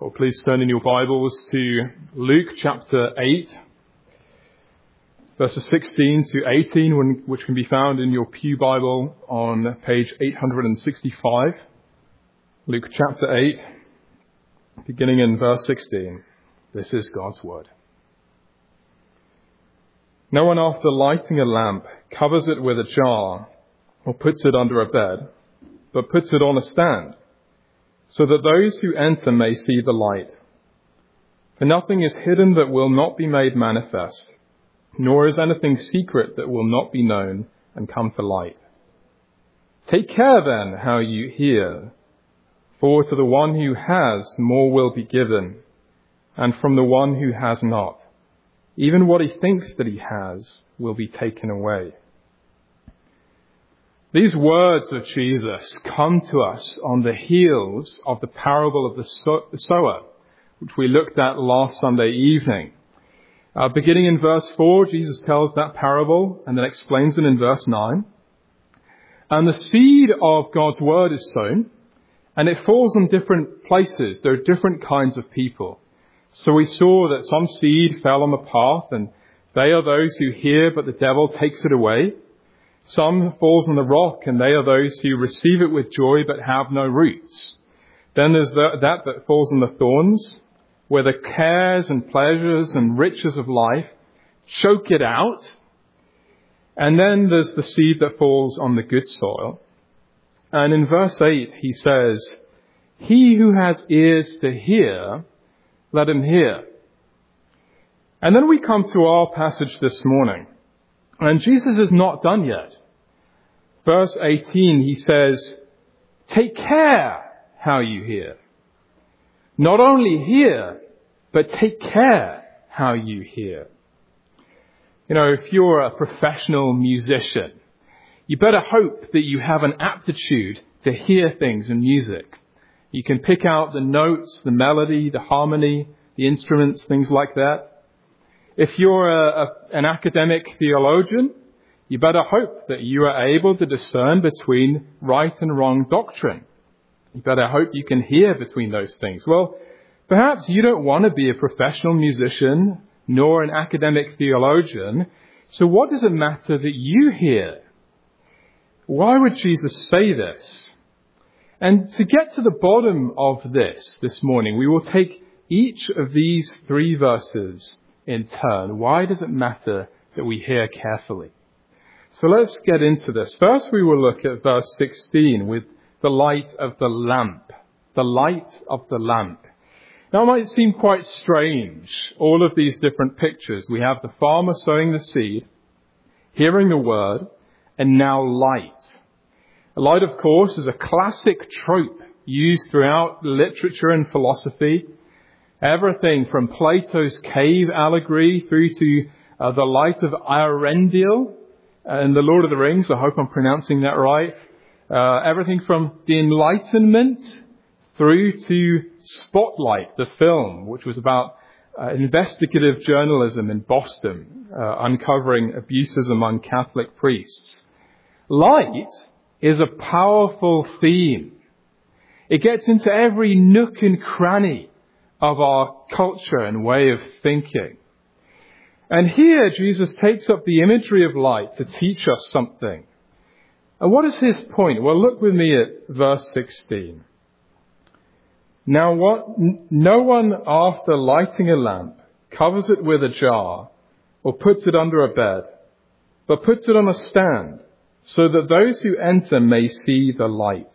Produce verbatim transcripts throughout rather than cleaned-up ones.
Well, please turn in your Bibles to Luke chapter eight, verses sixteen to eighteen, which can be found in your Pew Bible on page eight hundred sixty-five. Luke chapter eight, beginning in verse sixteen. This is God's word. No one, after lighting a lamp, covers it with a jar or puts it under a bed, but puts it on a stand, so that those who enter may see the light. For nothing is hidden that will not be made manifest, nor is anything secret that will not be known and come to light. Take care then how you hear, for to the one who has, more will be given, and from the one who has not, even what he thinks that he has will be taken away. These words of Jesus come to us on the heels of the parable of the sower, which we looked at last Sunday evening. Uh, beginning in verse four, Jesus tells that parable and then explains it in verse nine. And the seed of God's word is sown, and it falls on different places. There are different kinds of people. So we saw that some seed fell on the path, and they are those who hear, but the devil takes it away. Some falls on the rock, and they are those who receive it with joy but have no roots. Then there's that that, that falls on the thorns, where the cares and pleasures and riches of life choke it out. And then there's the seed that falls on the good soil. And in verse eight, he says, "He who has ears to hear, let him hear." And then we come to our passage this morning. And Jesus is not done yet. Verse eighteen, he says, "Take care how you hear." Not only hear, but take care how you hear. You know, if you're a professional musician, you better hope that you have an aptitude to hear things in music. You can pick out the notes, the melody, the harmony, the instruments, things like that. If you're a, a, an academic theologian, you better hope that you are able to discern between right and wrong doctrine. You better hope you can hear between those things. Well, perhaps you don't want to be a professional musician nor an academic theologian. So what does it matter that you hear? Why would Jesus say this? And to get to the bottom of this this morning, we will take each of these three verses in turn. Why does it matter that we hear carefully? So let's get into this. First, we will look at verse sixteen with the light of the lamp. The light of the lamp. Now, it might seem quite strange, all of these different pictures. We have the farmer sowing the seed, hearing the word, and now light. Light, of course, is a classic trope used throughout literature and philosophy. Everything from Plato's cave allegory through to uh, the light of Arendelle in The Lord of the Rings. I hope I'm pronouncing that right. Uh, everything from the Enlightenment through to Spotlight, the film, which was about uh, investigative journalism in Boston, uh, uncovering abuses among Catholic priests. Light is a powerful theme. It gets into every nook and cranny of our culture and way of thinking. And here Jesus takes up the imagery of light to teach us something. And what is his point? Well, look with me at verse sixteen. Now what, no one after lighting a lamp covers it with a jar or puts it under a bed, but puts it on a stand so that those who enter may see the light.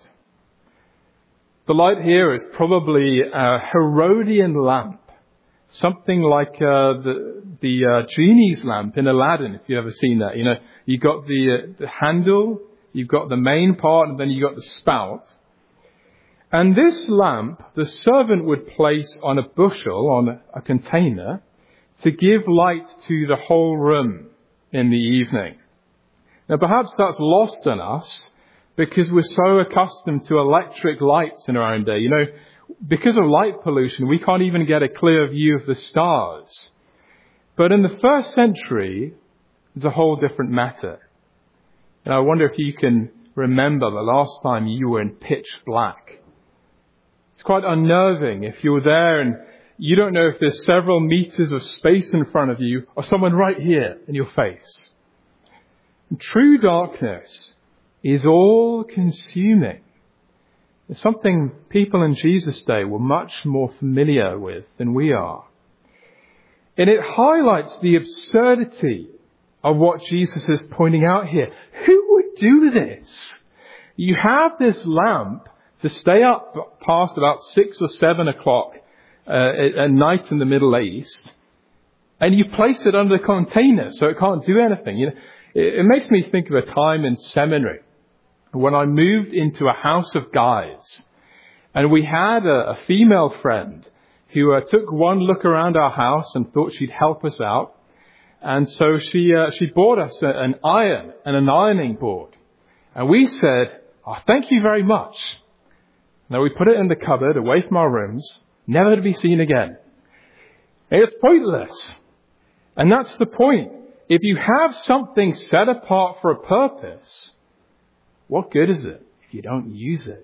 The light here is probably a Herodian lamp, something like uh, the the uh, genie's lamp in Aladdin, if you've ever seen that. You know, you've got the, uh, the handle, you've got the main part, and then you've got the spout. And this lamp, the servant would place on a bushel, on a container, to give light to the whole room in the evening. Now, perhaps that's lost on us, because we're so accustomed to electric lights in our own day. You know, because of light pollution, we can't even get a clear view of the stars. But in the first century, it's a whole different matter. And I wonder if you can remember the last time you were in pitch black. It's quite unnerving if you're there and you don't know if there's several meters of space in front of you or someone right here in your face. And true darkness is all-consuming. It's something people in Jesus' day were much more familiar with than we are. And it highlights the absurdity of what Jesus is pointing out here. Who would do this? You have this lamp to stay up past about six or seven o'clock uh, at, at night in the Middle East, and you place it under a container so it can't do anything. You know, it, it makes me think of a time in seminary when I moved into a house of guys, and we had a, a female friend who uh, took one look around our house and thought she'd help us out. And so she uh, she bought us a, an iron and an ironing board. And we said, oh, thank you very much. Now we put it in the cupboard away from our rooms, never to be seen again. And it's pointless. And that's the point. If you have something set apart for a purpose, what good is it if you don't use it?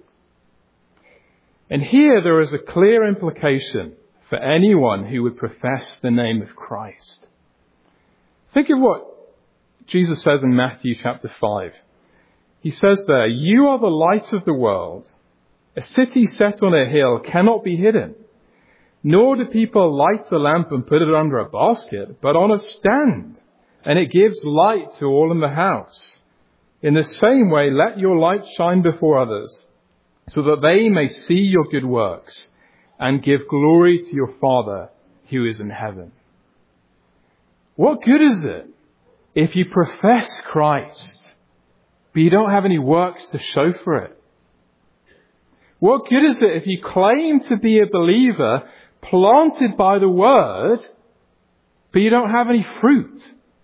And here there is a clear implication for anyone who would profess the name of Christ. Think of what Jesus says in Matthew chapter five. He says there, you are the light of the world. A city set on a hill cannot be hidden. Nor do people light a lamp and put it under a basket, but on a stand, and it gives light to all in the house. In the same way, let your light shine before others, so that they may see your good works and give glory to your Father who is in heaven. What good is it if you profess Christ, but you don't have any works to show for it? What good is it if you claim to be a believer planted by the Word, but you don't have any fruit?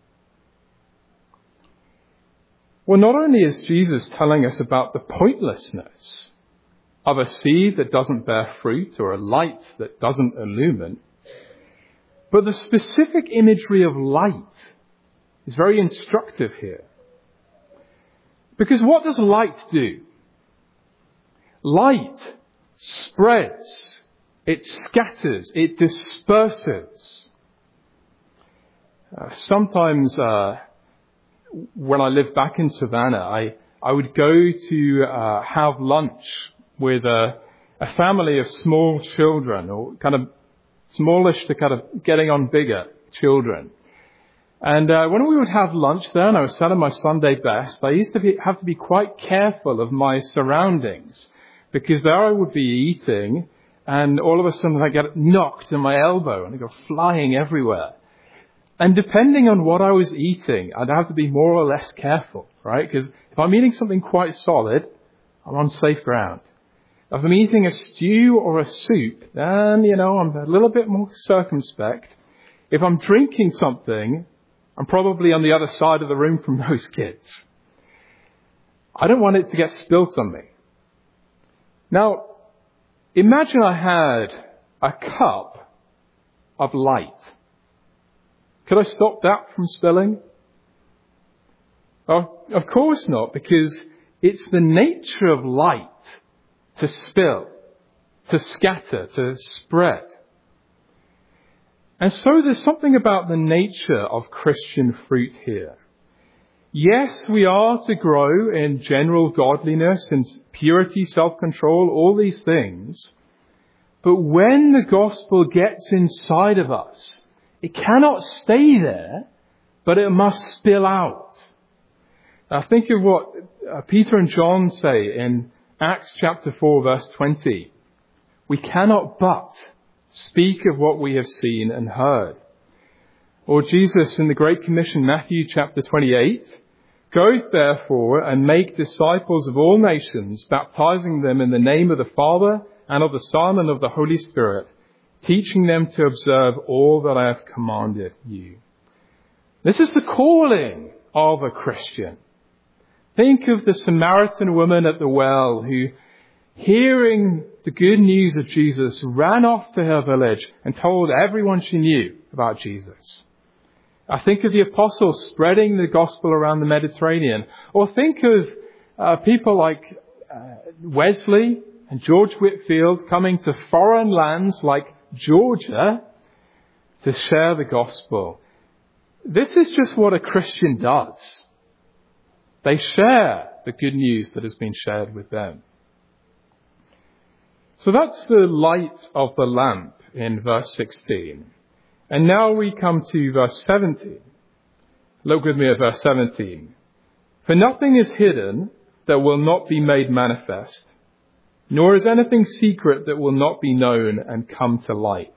Well, not only is Jesus telling us about the pointlessness of a seed that doesn't bear fruit or a light that doesn't illumine, but the specific imagery of light is very instructive here. Because what does light do? Light spreads, it scatters, it disperses. Uh, sometimes uh, when I lived back in Savannah, I, I would go to uh, have lunch with a, a family of small children, or kind of smallish to kind of getting on bigger children. And uh, when we would have lunch there, and I was selling my Sunday best, I used to be, have to be quite careful of my surroundings, because there I would be eating, and all of a sudden I get knocked in my elbow, and I go flying everywhere. And depending on what I was eating, I'd have to be more or less careful, right? Because if I'm eating something quite solid, I'm on safe ground. If I'm eating a stew or a soup, then, you know, I'm a little bit more circumspect. If I'm drinking something, I'm probably on the other side of the room from those kids. I don't want it to get spilt on me. Now, imagine I had a cup of light. Could I stop that from spilling? Well, of course not, because it's the nature of light to spill, to scatter, to spread. And so there's something about the nature of Christian fruit here. Yes, we are to grow in general godliness and purity, self-control, all these things. But when the gospel gets inside of us, it cannot stay there, but it must spill out. Now think of what Peter and John say in Acts chapter four, verse twenty. We cannot but speak of what we have seen and heard. Or Jesus in the Great Commission, Matthew chapter twenty-eight, go therefore and make disciples of all nations, baptizing them in the name of the Father and of the Son and of the Holy Spirit, teaching them to observe all that I have commanded you. This is the calling of a Christian. Think of the Samaritan woman at the well who, hearing the good news of Jesus, ran off to her village and told everyone she knew about Jesus. I think of the apostles spreading the gospel around the Mediterranean. Or think of uh, people like uh, Wesley, and George Whitfield coming to foreign lands like Georgia to share the gospel. This is just what a Christian does. They share the good news that has been shared with them. So that's the light of the lamp in verse sixteen. And now we come to verse seventeen. Look with me at verse seventeen. For nothing is hidden that will not be made manifest, nor is anything secret that will not be known and come to light.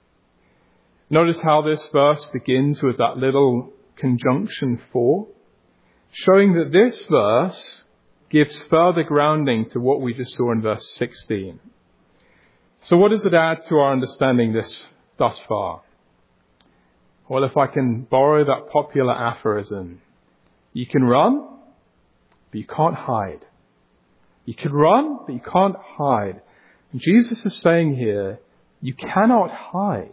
Notice how this verse begins with that little conjunction for, showing that this verse gives further grounding to what we just saw in verse sixteen. So what does it add to our understanding this thus far? Well, if I can borrow that popular aphorism, you can run, but you can't hide. You can run, but you can't hide. And Jesus is saying here, you cannot hide.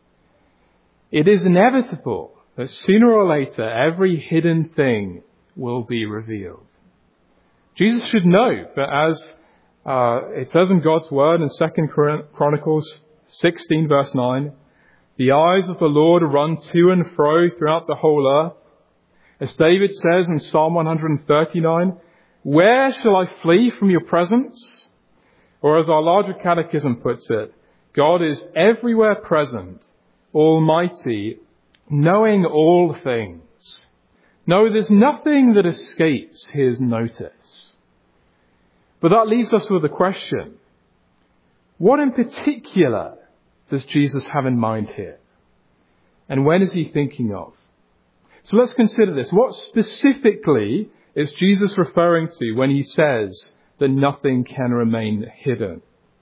It is inevitable that sooner or later every hidden thing will be revealed. Jesus should know that as uh, it says in God's word in Second Chronicles sixteen verse nine, the eyes of the Lord run to and fro throughout the whole earth. As David says in Psalm one thirty-nine, where shall I flee from your presence? Or as our larger catechism puts it, God is everywhere present, almighty, knowing all things. No, there's nothing that escapes his notice. But that leaves us with a question. What in particular does Jesus have in mind here? And when is he thinking of? So let's consider this. What specifically is Jesus referring to when he says that nothing can remain hidden?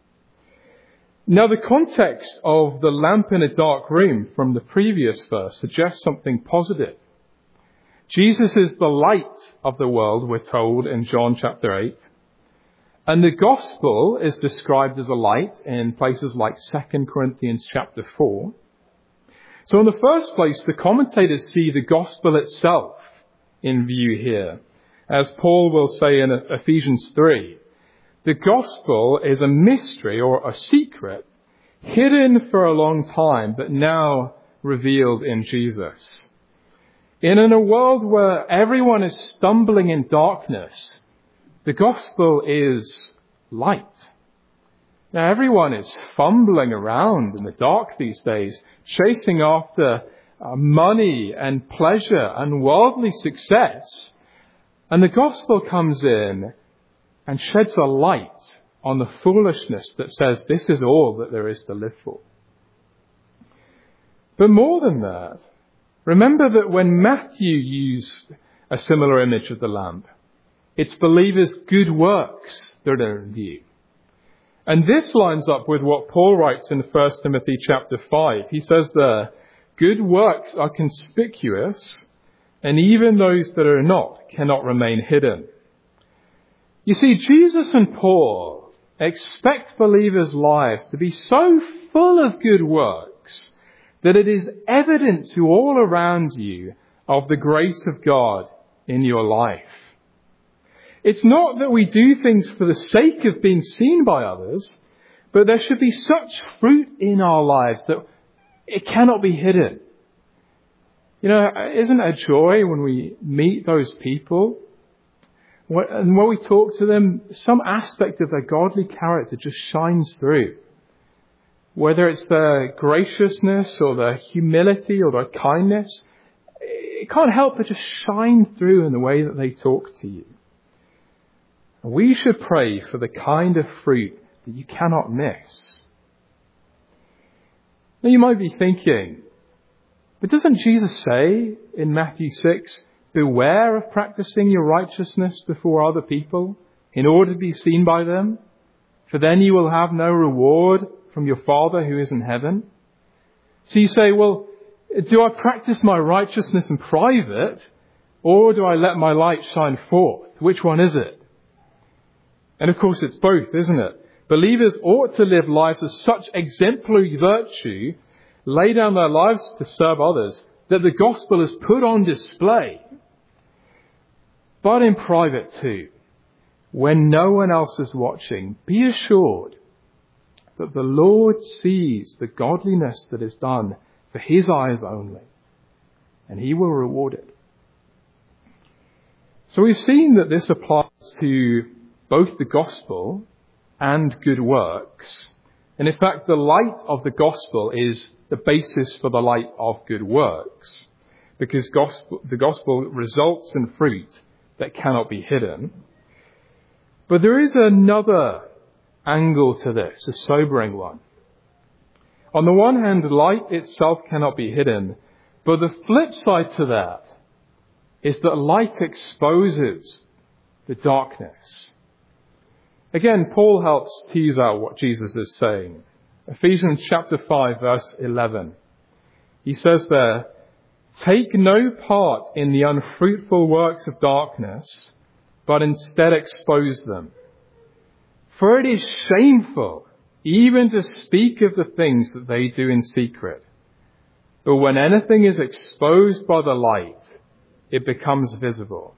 Now, the context of the lamp in a dark room from the previous verse suggests something positive. Jesus is the light of the world, we're told in John chapter eight. And the gospel is described as a light in places like Second Corinthians chapter four. So in the first place, the commentators see the gospel itself in view here. As Paul will say in Ephesians three, the gospel is a mystery or a secret hidden for a long time, but now revealed in Jesus. And in a world where everyone is stumbling in darkness, the gospel is light. Now, everyone is fumbling around in the dark these days, chasing after uh, money and pleasure and worldly success. And the gospel comes in and sheds a light on the foolishness that says this is all that there is to live for. But more than that, remember that when Matthew used a similar image of the lamp, it's believers' good works that are in view. And this lines up with what Paul writes in First Timothy chapter five. He says there, good works are conspicuous, and even those that are not cannot remain hidden. You see, Jesus and Paul expect believers' lives to be so full of good works that it is evident to all around you of the grace of God in your life. It's not that we do things for the sake of being seen by others, but there should be such fruit in our lives that it cannot be hidden. You know, isn't it a joy when we meet those people and when we talk to them, some aspect of their godly character just shines through. Whether it's their graciousness or their humility or their kindness, it can't help but just shine through in the way that they talk to you. We should pray for the kind of fruit that you cannot miss. Now you might be thinking, but doesn't Jesus say in Matthew six, beware of practicing your righteousness before other people in order to be seen by them? For then you will have no reward from your Father who is in heaven. So you say, well, do I practice my righteousness in private or do I let my light shine forth? Which one is it? And of course it's both, isn't it? Believers ought to live lives of such exemplary virtue, lay down their lives to serve others, that the gospel is put on display. But in private too, when no one else is watching, be assured that the Lord sees the godliness that is done for his eyes only, and he will reward it. So we've seen that this applies to both the gospel and good works. And in fact, the light of the gospel is the basis for the light of good works, because gospel, the gospel results in fruit that cannot be hidden. But there is another angle to this, a sobering one. On the one hand, light itself cannot be hidden, but the flip side to that is that light exposes the darkness. Again, Paul helps tease out what Jesus is saying. Ephesians chapter five, verse eleven. He says there, "Take no part in the unfruitful works of darkness, but instead expose them. For it is shameful even to speak of the things that they do in secret. But when anything is exposed by the light, it becomes visible."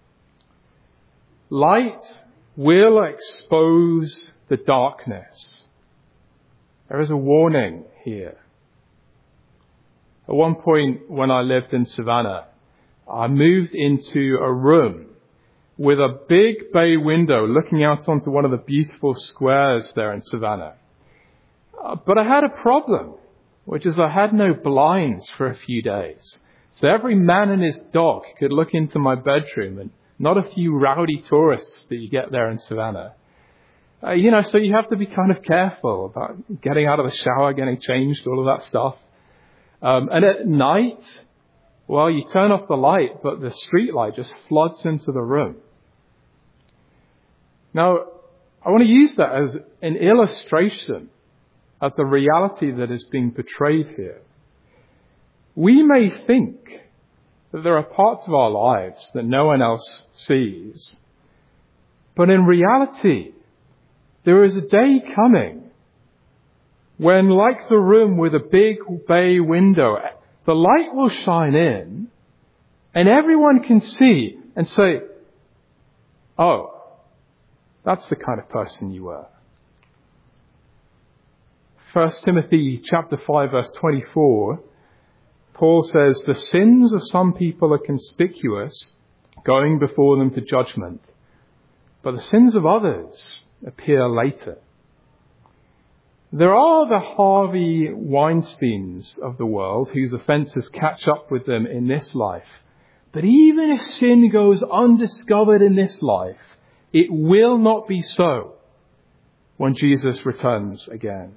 Light will expose the darkness. There is a warning here. At one point when I lived in Savannah, I moved into a room with a big bay window looking out onto one of the beautiful squares there in Savannah. Uh, but I had a problem, which is I had no blinds for a few days. So every man and his dog could look into my bedroom, and not a few rowdy tourists that you get there in Savannah. Uh, you know, so you have to be kind of careful about getting out of the shower, getting changed, all of that stuff. Um, and at night, well, you turn off the light, but the street light just floods into the room. Now, I want to use that as an illustration of the reality that is being portrayed here. We may think that there are parts of our lives that no one else sees, but in reality, there is a day coming when, like the room with a big bay window, the light will shine in and everyone can see and say, "Oh, that's the kind of person you were." First Timothy chapter five, verse twenty-four, Paul says, "The sins of some people are conspicuous, going before them to judgment, but the sins of others appear later." There are the Harvey Weinsteins of the world whose offences catch up with them in this life. But even if sin goes undiscovered in this life, it will not be so when Jesus returns again.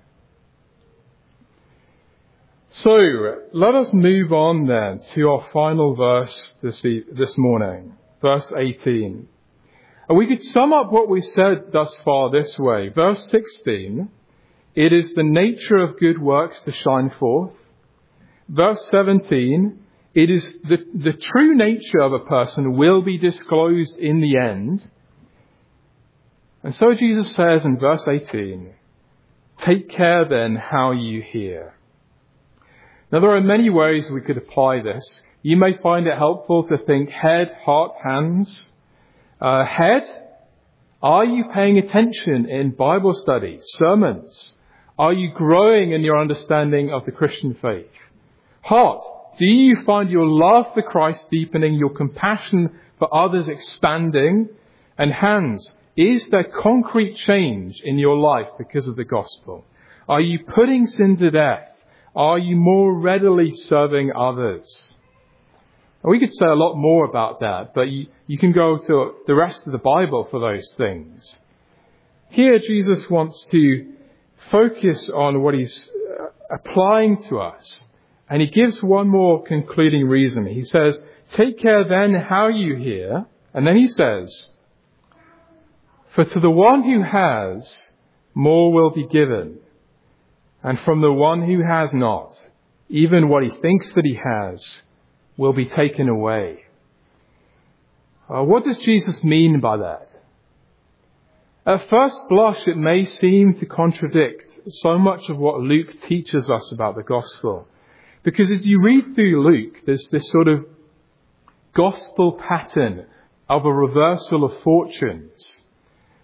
So, let us move on then to our final verse this, e- this morning, verse eighteen. And we could sum up what we've said thus far this way. Verse sixteen, it is the nature of good works to shine forth. Verse seventeen, it is the, the true nature of a person will be disclosed in the end. And so Jesus says in verse eighteen, "Take care then how you hear." Now there are many ways we could apply this. You may find it helpful to think head, heart, hands. Uh, head, are you paying attention in Bible study, sermons? Are you growing in your understanding of the Christian faith? Heart, do you find your love for Christ deepening, your compassion for others expanding? And hands, is there concrete change in your life because of the gospel? Are you putting sin to death? Are you more readily serving others? And we could say a lot more about that, but you, you can go to the rest of the Bible for those things. Here, Jesus wants to focus on what he's applying to us. And he gives one more concluding reason. He says, "Take care then how you hear." And then he says, "For to the one who has, more will be given. And from the one who has not, even what he thinks that he has will be taken away." Uh, what does Jesus mean by that? At first blush, it may seem to contradict so much of what Luke teaches us about the gospel. Because as you read through Luke, there's this sort of gospel pattern of a reversal of fortunes.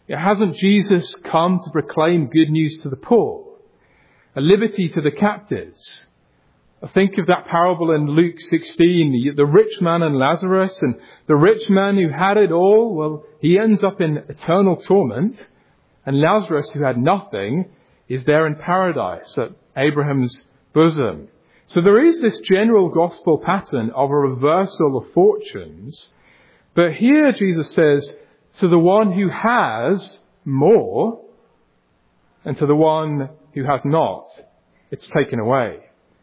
Hasn't Jesus come to proclaim good news to the poor, a liberty to the captives? Think of that parable in Luke sixteen, the rich man and Lazarus, and the rich man who had it all, well, he ends up in eternal torment, and Lazarus, who had nothing, is there in paradise at Abraham's bosom. So there is this general gospel pattern of a reversal of fortunes, but here Jesus says, to the one who has more, and to the one who has not, it's taken away.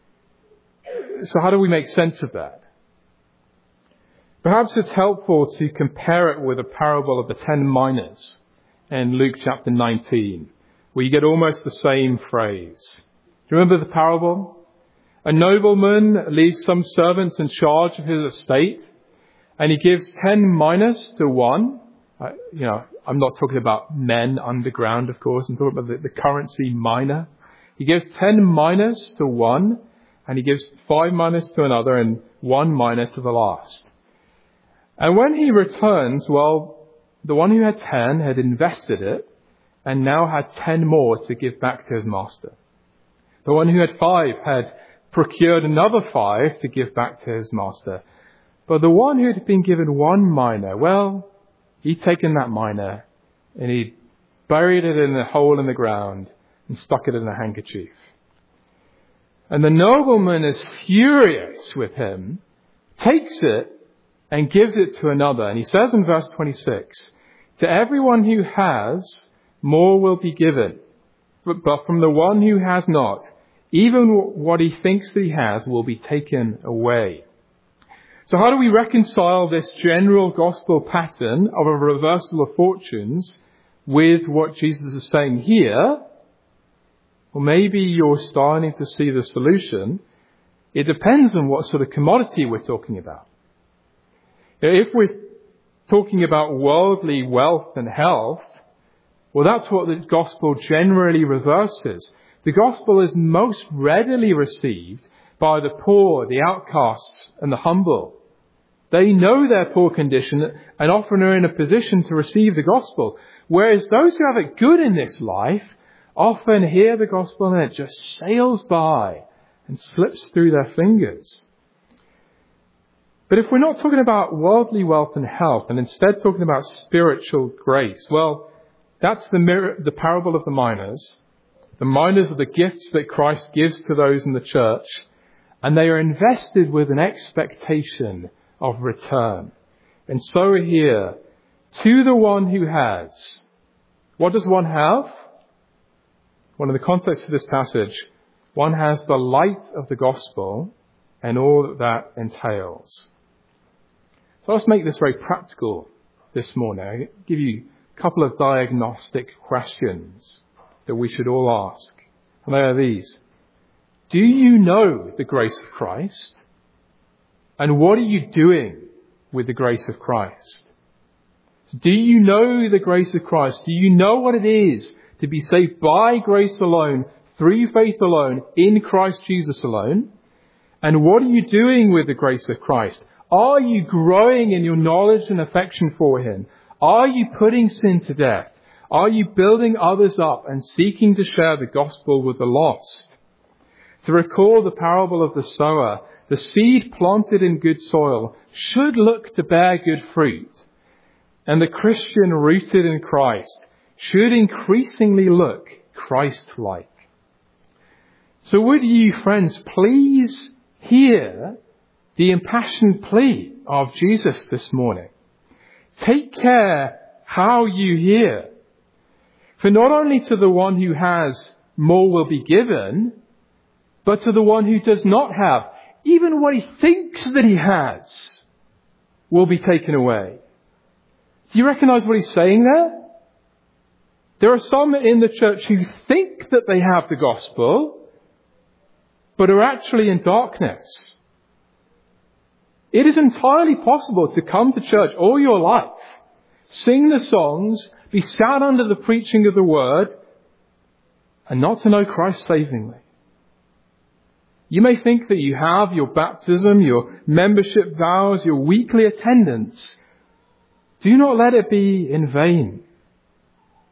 So how do we make sense of that? Perhaps it's helpful to compare it with a parable of the ten minas in Luke chapter nineteen, where you get almost the same phrase. Do you remember the parable? A nobleman leaves some servants in charge of his estate, and he gives ten minas to one. Uh, you know, I'm not talking about men underground, of course. I'm talking about the, the currency mina. He gives ten minas to one, and he gives five minas to another, and one mina to the last. And when he returns, well, the one who had ten had invested it, and now had ten more to give back to his master. The one who had five had procured another five to give back to his master. But the one who had been given one mina, well, he'd taken that mina and he buried it in a hole in the ground and stuck it in a handkerchief. And the nobleman is furious with him, takes it and gives it to another. And he says in verse twenty-six, to everyone who has, more will be given. But, but from the one who has not, even what he thinks that he has will be taken away. So how do we reconcile this general gospel pattern of a reversal of fortunes with what Jesus is saying here? Well, maybe you're starting to see the solution. It depends on what sort of commodity we're talking about. If we're talking about worldly wealth and health, well, that's what the gospel generally reverses. The gospel is most readily received by the poor, the outcasts, and the humble. They know their poor condition and often are in a position to receive the gospel. Whereas those who have it good in this life often hear the gospel and it just sails by and slips through their fingers. But if we're not talking about worldly wealth and health and instead talking about spiritual grace, well, that's the, mirror, the parable of the minas. The minas are the gifts that Christ gives to those in the church, and they are invested with an expectation of return. And so here, to the one who has, what does one have? Well, in the context of this passage, one has the light of the gospel and all that that entails. So let's make this very practical this morning. I'll give you a couple of diagnostic questions that we should all ask. And they are these. Do you know the grace of Christ? And what are you doing with the grace of Christ? Do you know the grace of Christ? Do you know what it is to be saved by grace alone, through faith alone, in Christ Jesus alone? And what are you doing with the grace of Christ? Are you growing in your knowledge and affection for him? Are you putting sin to death? Are you building others up and seeking to share the gospel with the lost? To recall the parable of the sower, the seed planted in good soil should look to bear good fruit. And the Christian rooted in Christ should increasingly look Christ-like. So would you, friends, please hear the impassioned plea of Jesus this morning. Take care how you hear. For not only to the one who has, more will be given, but to the one who does not have, even what he thinks that he has will be taken away. Do you recognize what he's saying there? There are some in the church who think that they have the gospel, but are actually in darkness. It is entirely possible to come to church all your life, sing the songs, be sat under the preaching of the word, and not to know Christ savingly. You may think that you have your baptism, your membership vows, your weekly attendance. Do not let it be in vain.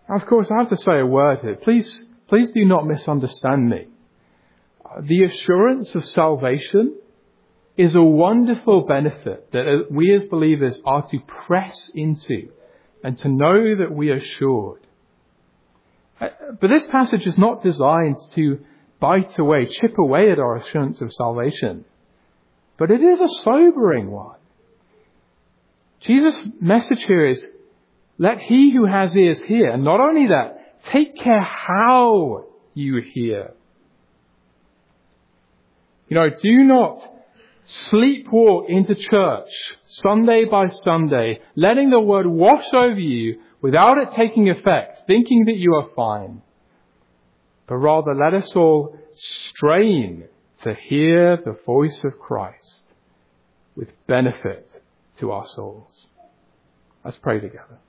Of course, I have to say a word here. Please, please do not misunderstand me. The assurance of salvation is a wonderful benefit that we as believers are to press into and to know that we are assured. But this passage is not designed to bite away, chip away at our assurance of salvation. But it is a sobering one. Jesus' message here is, let he who has ears hear. And not only that, take care how you hear. You know, do not sleepwalk into church Sunday by Sunday, letting the word wash over you without it taking effect, thinking that you are fine. But rather, let us all strain to hear the voice of Christ with benefit to our souls. Let's pray together.